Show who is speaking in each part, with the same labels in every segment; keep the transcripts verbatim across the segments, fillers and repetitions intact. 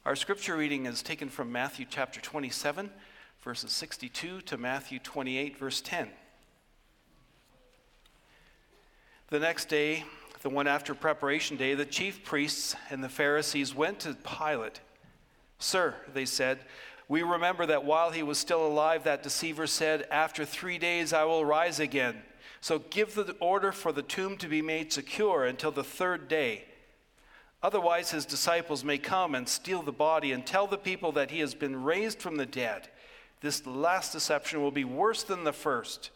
Speaker 1: Our scripture reading is taken from Matthew chapter twenty-seven, verses sixty-two to Matthew twenty-eight, verse ten. The next day, the one after preparation day, the chief priests and the Pharisees went to Pilate. "Sir," they said, "we remember that while he was still alive, that deceiver said, 'After three days I will rise again.' So give the order for the tomb to be made secure until the third day. Otherwise his disciples may come and steal the body and tell the people that he has been raised from the dead. This last deception will be worse than the first."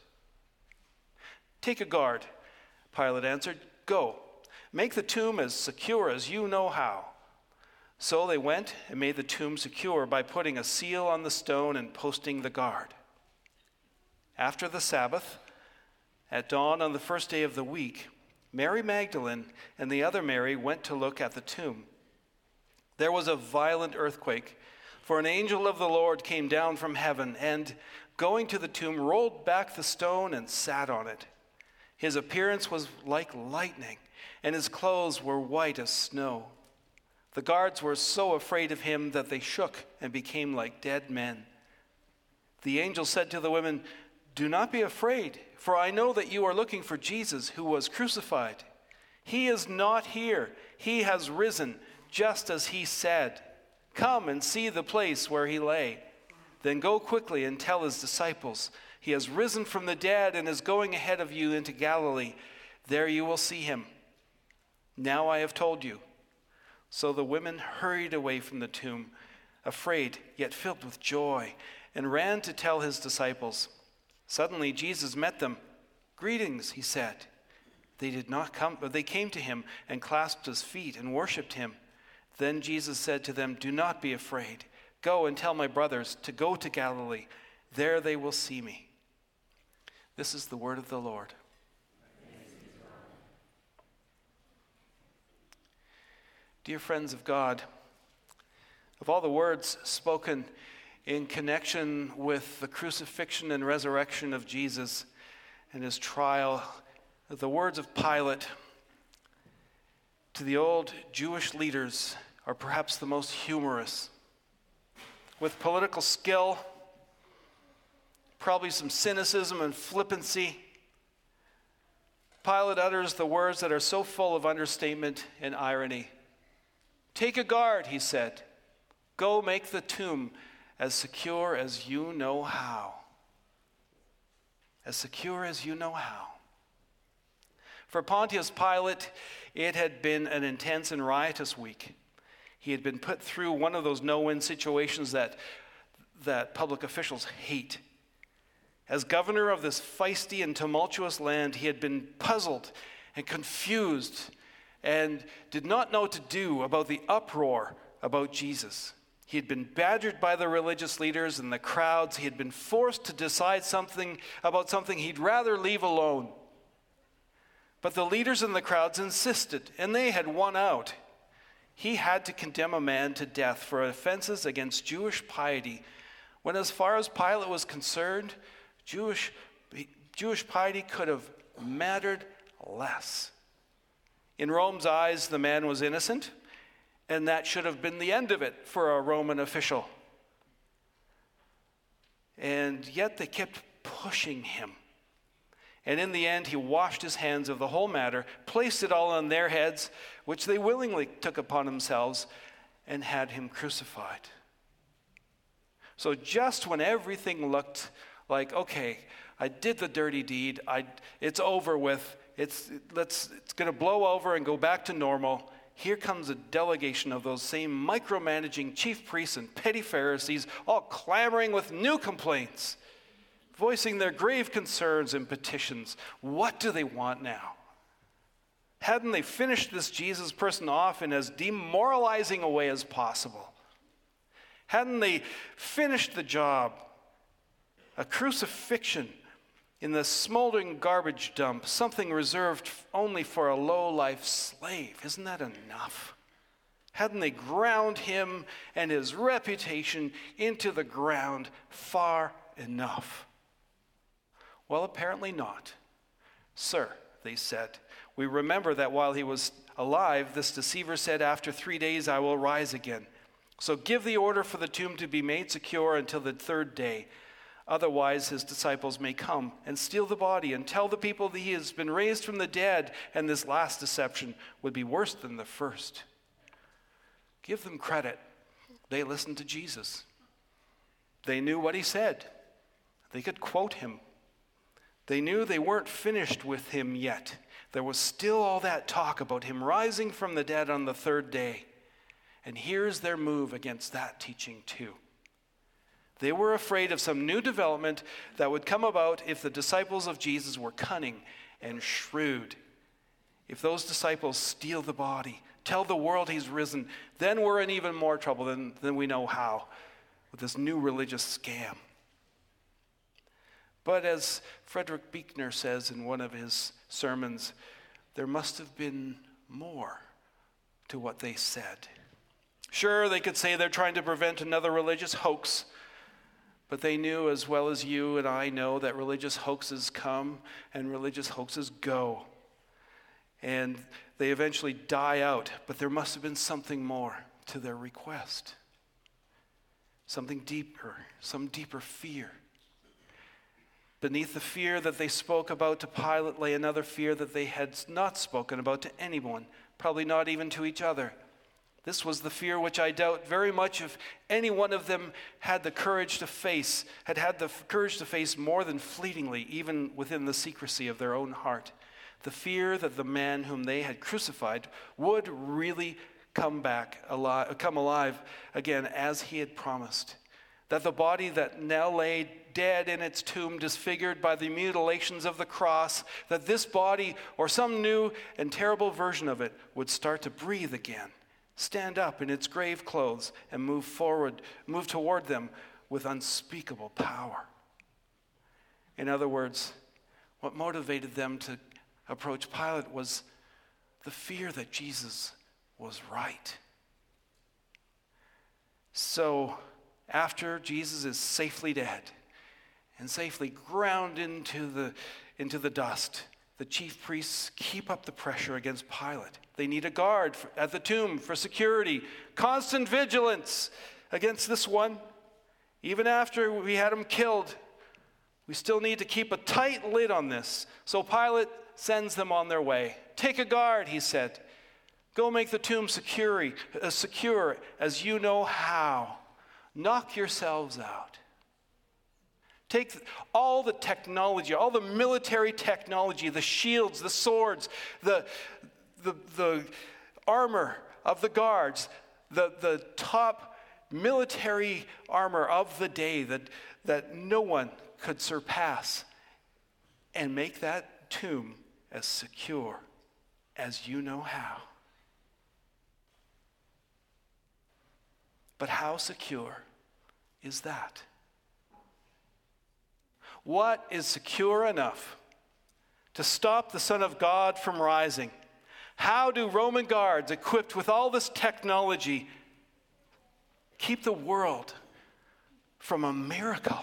Speaker 1: "Take a guard," Pilate answered. "Go, make the tomb as secure as you know how." So they went and made the tomb secure by putting a seal on the stone and posting the guard. After the Sabbath, at dawn on the first day of the week, Mary Magdalene and the other Mary went to look at the tomb. There was a violent earthquake, for an angel of the Lord came down from heaven and, going to the tomb, rolled back the stone and sat on it. His appearance was like lightning, and his clothes were white as snow. The guards were so afraid of him that they shook and became like dead men. The angel said to the women, "Do not be afraid, for I know that you are looking for Jesus who was crucified. He is not here. He has risen, just as he said. Come and see the place where he lay. Then go quickly and tell his disciples, he has risen from the dead and is going ahead of you into Galilee. There you will see him. Now I have told you." So the women hurried away from the tomb, afraid yet filled with joy, and ran to tell his disciples. Suddenly Jesus met them. "Greetings," he said. They did not come, but they came to him and clasped his feet and worshipped him. Then Jesus said to them, "Do not be afraid. Go and tell my brothers to go to Galilee. There they will see me." This is the word of the Lord. Dear friends of God, of all the words spoken in connection with the crucifixion and resurrection of Jesus and his trial, the words of Pilate to the old Jewish leaders are perhaps the most humorous. With political skill, probably some cynicism and flippancy, Pilate utters the words that are so full of understatement and irony. "Take a guard," he said. "Go make the tomb as secure as you know how." As secure as you know how. For Pontius Pilate, it had been an intense and riotous week. He had been put through one of those no-win situations that, that public officials hate. As governor of this feisty and tumultuous land, he had been puzzled and confused and did not know what to do about the uproar about Jesus. He had been badgered by the religious leaders and the crowds. He had been forced to decide something about something he'd rather leave alone. But the leaders and the crowds insisted, and they had won out. He had to condemn a man to death for offenses against Jewish piety, when as far as Pilate was concerned, Jewish, Jewish piety could have mattered less. In Rome's eyes, the man was innocent, and that should have been the end of it for a Roman official. And yet they kept pushing him. And in the end, he washed his hands of the whole matter, placed it all on their heads, which they willingly took upon themselves, and had him crucified. So just when everything looked like, okay, I did the dirty deed, I, it's over with, It's let's it's going to blow over and go back to normal. Here comes a delegation of those same micromanaging chief priests and petty Pharisees, all clamoring with new complaints, voicing their grave concerns and petitions. What do they want now? Hadn't they finished this Jesus person off in as demoralizing a way as possible? Hadn't they finished the job? A crucifixion in the smoldering garbage dump, something reserved only for a low-life slave. Isn't that enough? Hadn't they ground him and his reputation into the ground far enough? Well, apparently not. "Sir," they said, "we remember that while he was alive, this deceiver said, 'After three days I will rise again.' So give the order for the tomb to be made secure until the third day. Otherwise, his disciples may come and steal the body and tell the people that he has been raised from the dead, and this last deception would be worse than the first. Give them credit. They listened to Jesus. They knew what he said. They could quote him. They knew they weren't finished with him yet. There was still all that talk about him rising from the dead on the third day. And here's their move against that teaching too. They were afraid of some new development that would come about if the disciples of Jesus were cunning and shrewd. If those disciples steal the body, tell the world he's risen, then we're in even more trouble than, than we know how with this new religious scam. But as Frederick Buechner says in one of his sermons, there must have been more to what they said. Sure, they could say they're trying to prevent another religious hoax, but they knew as well as you and I know that religious hoaxes come and religious hoaxes go. And they eventually die out, but there must have been something more to their request. Something deeper, some deeper fear. Beneath the fear that they spoke about to Pilate lay another fear that they had not spoken about to anyone, probably not even to each other. This was the fear which I doubt very much if any one of them had the courage to face, had had the courage to face more than fleetingly, even within the secrecy of their own heart. The fear that the man whom they had crucified would really come back alive, come alive again as he had promised. That the body that now lay dead in its tomb, disfigured by the mutilations of the cross, that this body, or some new and terrible version of it, would start to breathe again, stand up in its grave clothes, and move forward, move toward them with unspeakable power. In other words, what motivated them to approach Pilate was the fear that Jesus was right. So, after Jesus is safely dead and safely ground into the, into the dust, the chief priests keep up the pressure against Pilate. They need a guard for, at the tomb for security, constant vigilance against this one. Even after we had him killed, we still need to keep a tight lid on this. So Pilate sends them on their way. Take a guard, he said. Go make the tomb secure, uh, secure as you know how. Knock yourselves out. Take all the technology, all the military technology, the shields, the swords, the, the, the armor of the guards, the, the top military armor of the day that, that no one could surpass, and make that tomb as secure as you know how. But how secure is that? What is secure enough to stop the Son of God from rising? How do Roman guards equipped with all this technology keep the world from a miracle?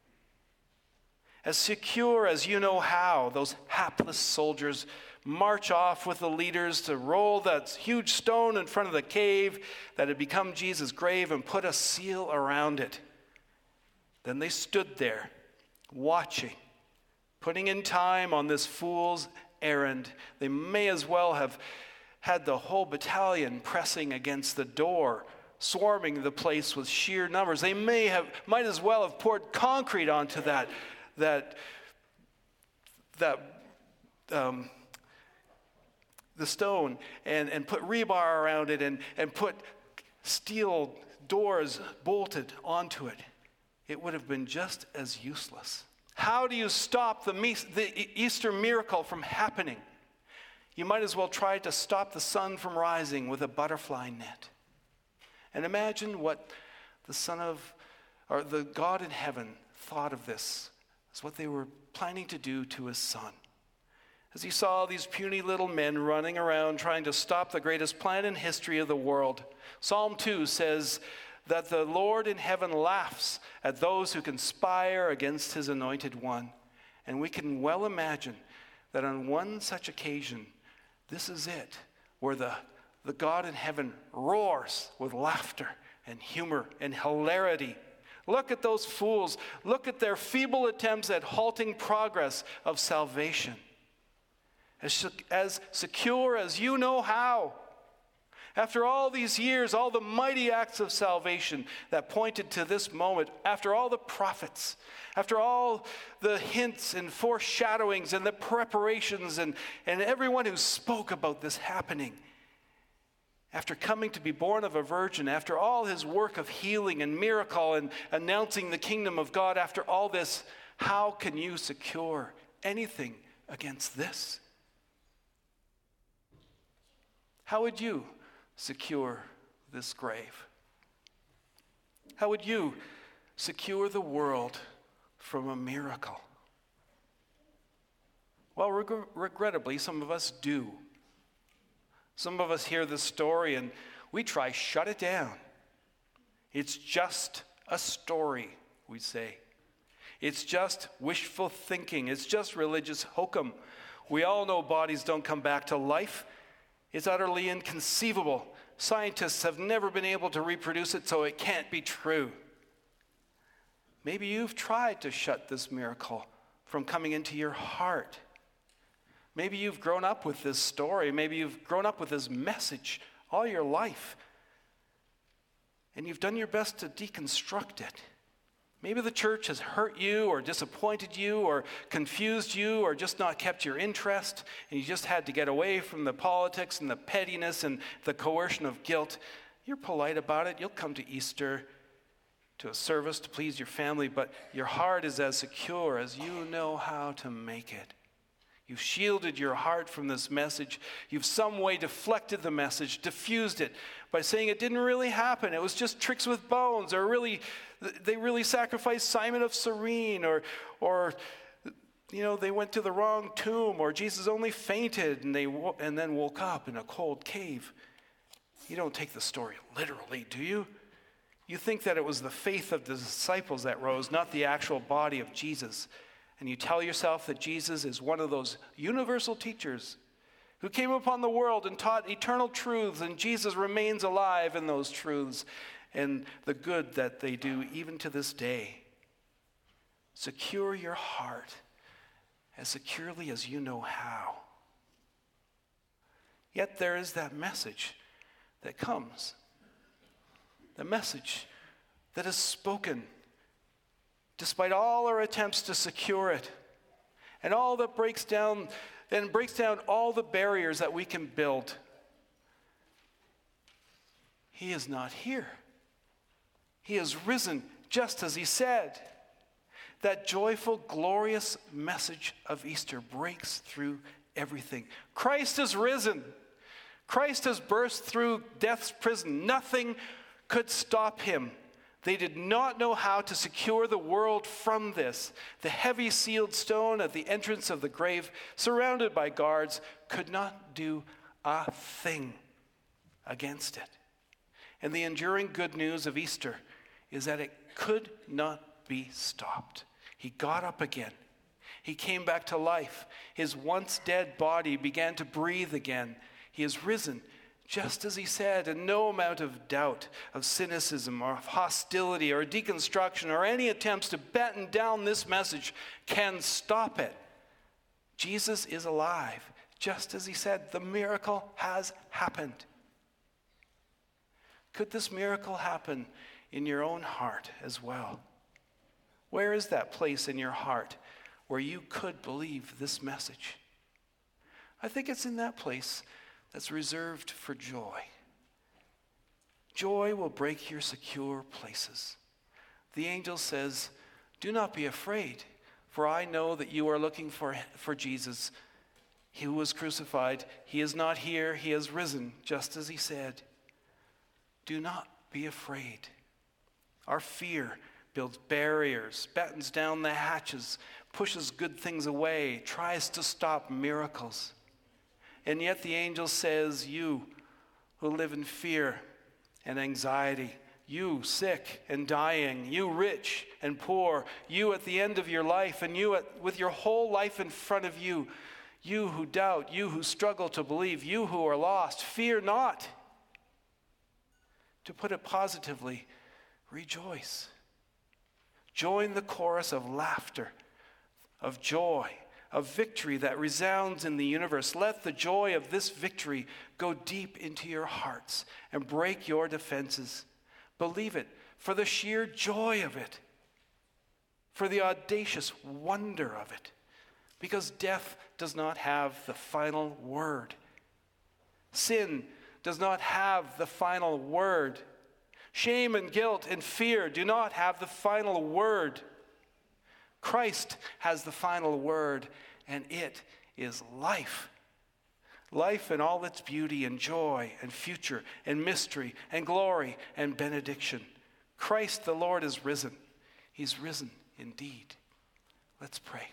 Speaker 1: As secure as you know how, those hapless soldiers march off with the leaders to roll that huge stone in front of the cave that had become Jesus' grave and put a seal around it. Then they stood there, watching, putting in time on this fool's errand. They may as well have had the whole battalion pressing against the door, swarming the place with sheer numbers. They may have, might as well have poured concrete onto that, that, that, um, the stone and, and put rebar around it and, and put steel doors bolted onto it. It would have been just as useless. How do you stop the, the Easter miracle from happening? You might as well try to stop the sun from rising with a butterfly net. And imagine what the Son of, or the God in heaven thought of this, as what they were planning to do to his Son. As he saw these puny little men running around trying to stop the greatest plan in history of the world. Psalm two says that the Lord in heaven laughs at those who conspire against his anointed one. And we can well imagine that on one such occasion, this is it, where the, the God in heaven roars with laughter and humor and hilarity. Look at those fools. Look at their feeble attempts at halting progress of salvation. As, as secure as you know how. After all these years, all the mighty acts of salvation that pointed to this moment, after all the prophets, after all the hints and foreshadowings and the preparations and, and everyone who spoke about this happening, after coming to be born of a virgin, after all his work of healing and miracle and announcing the kingdom of God, after all this, how can you secure anything against this? How would you secure this grave? How would you secure the world from a miracle? Well, reg- regrettably, some of us do. Some of us hear this story and we try shut it down. It's just a story, we say. It's just wishful thinking. It's just religious hokum. We all know bodies don't come back to life. It's utterly inconceivable. Scientists have never been able to reproduce it, so it can't be true. Maybe you've tried to shut this miracle from coming into your heart. Maybe you've grown up with this story. Maybe you've grown up with this message all your life. And you've done your best to deconstruct it. Maybe the church has hurt you or disappointed you or confused you or just not kept your interest, and you just had to get away from the politics and the pettiness and the coercion of guilt. You're polite about it. You'll come to Easter, to a service to please your family, but your heart is as secure as you know how to make it. You've shielded your heart from this message. You've some way deflected the message, diffused it by saying it didn't really happen. It was just tricks with bones, or really, they really sacrificed Simon of Cyrene, or, or you know, they went to the wrong tomb, or Jesus only fainted and they and then woke up in a cold cave. You don't take the story literally, do you? You think that it was the faith of the disciples that rose, not the actual body of Jesus. And you tell yourself that Jesus is one of those universal teachers who came upon the world and taught eternal truths, and Jesus remains alive in those truths and the good that they do even to this day. Secure your heart as securely as you know how. Yet there is that message that comes, the message that is spoken despite all our attempts to secure it, and all that breaks down, and breaks down all the barriers that we can build. He is not here. He is risen, just as he said. That joyful, glorious message of Easter breaks through everything. Christ is risen. Christ has burst through death's prison. Nothing could stop him. They did not know how to secure the world from this. The heavy sealed stone at the entrance of the grave, surrounded by guards, could not do a thing against it. And the enduring good news of Easter is that it could not be stopped. He got up again. He came back to life. His once dead body began to breathe again. He is risen, just as he said, and no amount of doubt, of cynicism, or of hostility, or deconstruction, or any attempts to batten down this message can stop it. Jesus is alive, just as he said. The miracle has happened. Could this miracle happen in your own heart as well? Where is that place in your heart where you could believe this message? I think it's in that place that's reserved for joy. Joy will break your secure places. The angel says, "Do not be afraid, for I know that you are looking for, for Jesus. He was crucified. He is not here. He has risen, just as he said." Do not be afraid. Our fear builds barriers, battens down the hatches, pushes good things away, tries to stop miracles. And yet the angel says, you who live in fear and anxiety, you sick and dying, you rich and poor, you at the end of your life, and you at, with your whole life in front of you, you who doubt, you who struggle to believe, you who are lost, fear not. To put it positively, rejoice. Join the chorus of laughter, of joy, of victory that resounds in the universe. Let the joy of this victory go deep into your hearts and break your defenses. Believe it for the sheer joy of it, for the audacious wonder of it, because death does not have the final word. Sin does not have the final word. Shame and guilt and fear do not have the final word. Christ has the final word, and it is life. Life in all its beauty and joy and future and mystery and glory and benediction. Christ the Lord is risen. He's risen indeed. Let's pray.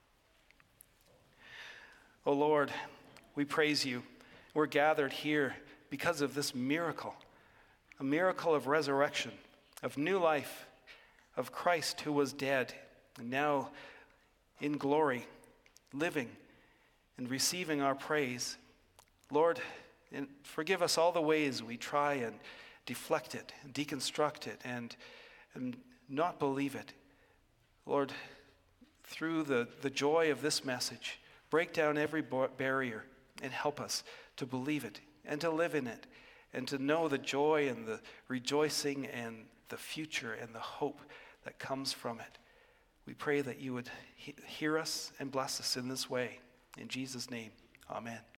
Speaker 1: O Lord, we praise you. We're gathered here because of this miracle, a miracle of resurrection, of new life, of Christ who was dead and now in glory, living and receiving our praise. Lord, and forgive us all the ways we try and deflect it, and deconstruct it, and, and not believe it. Lord, through the, the joy of this message, break down every barrier and help us to believe it and to live in it and to know the joy and the rejoicing and the future and the hope that comes from it. We pray that you would he- hear us and bless us in this way. In Jesus' name, amen.